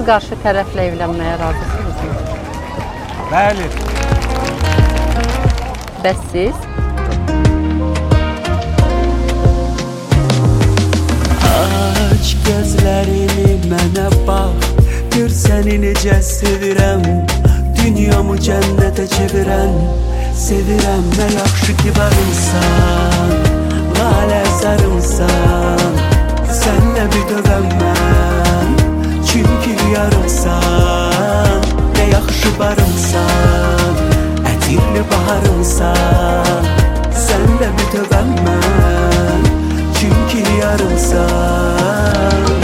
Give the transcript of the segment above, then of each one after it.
qarşı tərəflə evlənməyə razısınızmı? Bəli. Bəs siz? Aç gözlərini mənə bax, gör səni necə sevirəm, dünyamı cənnətə çevirən, sevirəm. Nə yaxşı ki varımsan, lalə zarımsan, sənlə bir dövəm mən, çünki yarımsan. Nə yaxşı barımsan, ətirli baharımsan, sənlə bir dövəm mən, çünki yarımsan.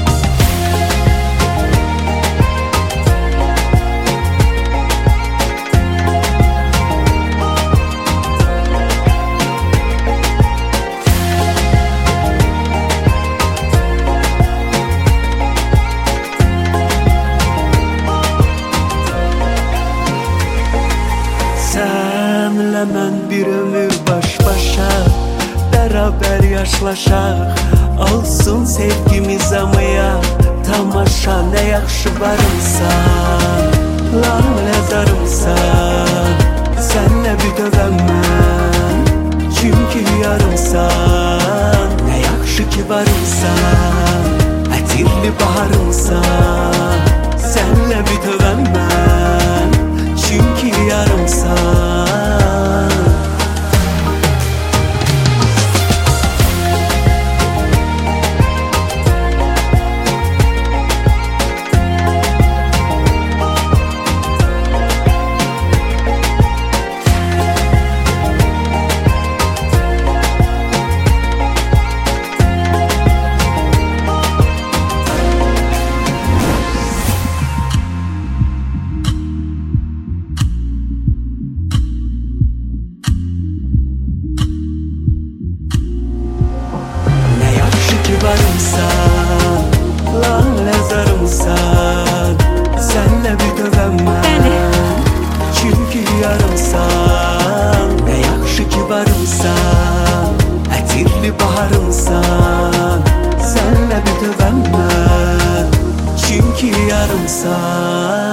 Sənlə mən bir ömür baş-başa, bərabər yaşlaşaq, olsun sevgimiz amaya tamaşa. Nə yaxşı barımsan, lalə zarımsan, sənlə bir dövəm mən, çünki yarımsan. Nə yaxşı ki varımsan, ətirli baharımsan, sənlə bir dövəm mən, çünki yarımsan. Varımsan, lalə zarımsan, sənlə bir dövəm mən, çünki yarımsan. Nə yaxşı ki varımsan, ətirli baharımsan, sənlə bir dövəm mən, çünki yarımsan.